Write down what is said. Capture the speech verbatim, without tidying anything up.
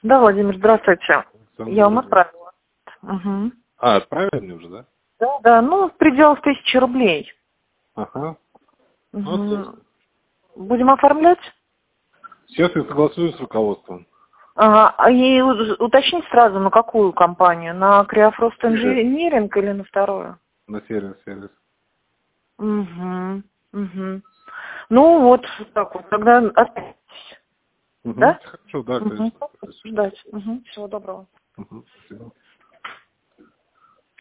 Да, Владимир, здравствуйте. Александр, Я вам отправила. Угу. А, отправили мне уже, да? Да, да, ну, в пределах тысячи рублей. Ага. Ну, Угу. отлично. Будем оформлять? Сейчас я согласуюсь с руководством. Ага. А и у- уточнить сразу, на какую компанию? На Криофрост Сервис. Инжиниринг или на вторую? На сервис, сервис. Угу. Угу. Ну, вот так вот. Тогда отправитесь. Угу. Да? Хорошо, да, Угу. конечно. Спасибо. Ждать. Угу. Всего доброго. Угу. Спасибо.